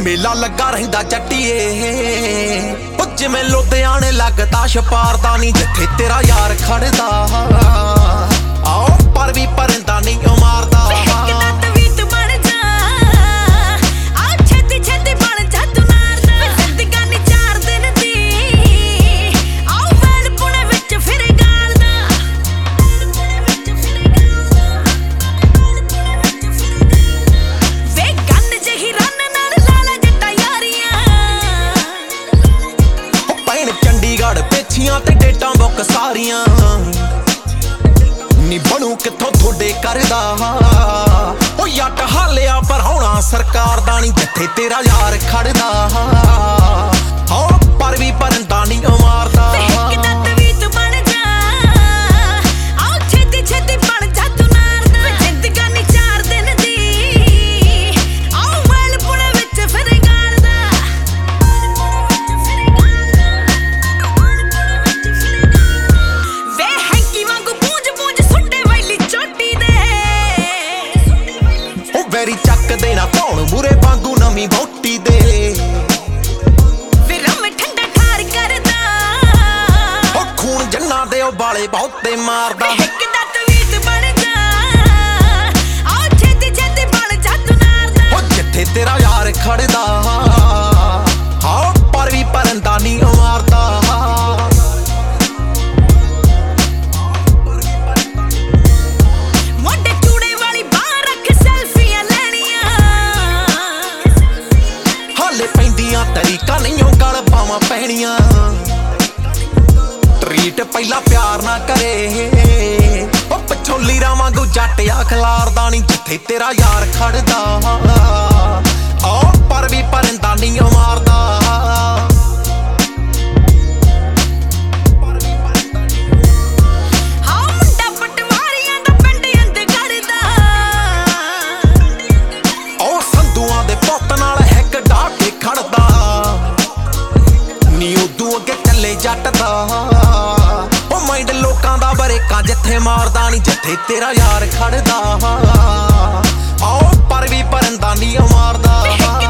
ਮੇਲਾ ਲੱਗਾ ਰਹਿੰਦਾ ਜੱਟੀਏ ਉਹ ਜਿਵੇਂ ਲੁਧਿਆਣੇ ਲੱਗਦਾ ਛਪਾਰਦਾ ਨਹੀਂ ਜਿੱਥੇ ਤੇਰਾ ਯਾਰ ਖੜਦਾ ਆਓ ਪਰ ਵੀ ਪਰਿੰਦਾ ਨਹੀਂ ਉਹ ਮਾਰਦਾ ਪੇਛੀਆਂ ਤੇ ਡੇਟਾਂ ਬੁੱਕ ਸਾਰੀਆਂ ਨੀ ਬਣੂ ਕਿੱਥੋਂ ਥੋੜੇ ਕਰਦਾ ਉਹ ਯੱਟ ਹਾਲਿਆ ਪਰ ਹੋਣਾ ਸਰਕਾਰ ਦਾ ਨਹੀਂ ਜਿੱਥੇ ਤੇਰਾ ਯਾਰ ਖੜਦਾ ਹੋ ਪਰ ਵੀ ਪਰਿੰਦਾ ਨਹੀਂ ਉਹ ਮਾਰਦਾ ਵੈਰੀ ਚੱਕ ਦੇਣਾ ਧੌਣ ਬੁਰੇ ਵਾਂਗੂ ਨਵੀਂ ਵੋਟੀ ਦੇ ਫਿਰ ਮੈਂ ਠੰਡਾ ਠਾਰ ਕਰਦਾ ਉਹ ਖੂਨ ਜੰਨਾ ਦੇ ਉਬਾਲੇ ਬਹੁਤੇ ਮਾਰਦਾ ਇੱਕ ਦਾ ਤਵੀਤ ਬਣ ਜਾ ਆਓ ਛੇਤੀ ਛੇਤੀ ਬਣ ਜਾ ਤੂੰ ਨਾਰਦਾ ਉਹ ਜਿੱਥੇ ਤੇਰਾ ਯਾਰ ਖੜਦਾ ਹਾਂ ਪਰ ਵੀ ਪਰਿੰਦਾ ਨਹੀਂ ਉਹ ਮਾਰਦਾ ਪੈਂਦੀਆਂ ਤਰੀਕਾ ਨਹੀਂ ਉਹ ਗਲ ਪਾਵਾਂ ਪੈਣੀਆਂ ਟਰੀਟ ਪਹਿਲਾਂ ਪਿਆਰ ਨਾ ਕਰੇ ਉਹ ਪਿੱਛੋਂ ਲੀਰਾਂ ਵਾਂਗੂ ਜੱਟ ਆ ਖਲਾਰਦਾ ਨਹੀਂ ਜਿੱਥੇ ਤੇਰਾ ਯਾਰ ਖੜਦਾ ਆਓ ਪਰ ਵੀ ਪਰਿੰਦਾ ਨਹੀਂ ਉਹ ਮਾਰਦਾ ਜੱਟ ਦਾ ਉਹ ਮਾਈਂਡ ਲੋਕਾਂ ਦਾ ਬਰੇਕਾਂ ਜਿੱਥੇ ਮਾਰਦਾ ਨਹੀਂ ਜਿੱਥੇ ਤੇਰਾ ਯਾਰ ਖੜਦਾ ਆਓ ਪਰ ਵੀ ਪਰਿੰਦਾ ਨਹੀਂ ਉਹ ਮਾਰਦਾ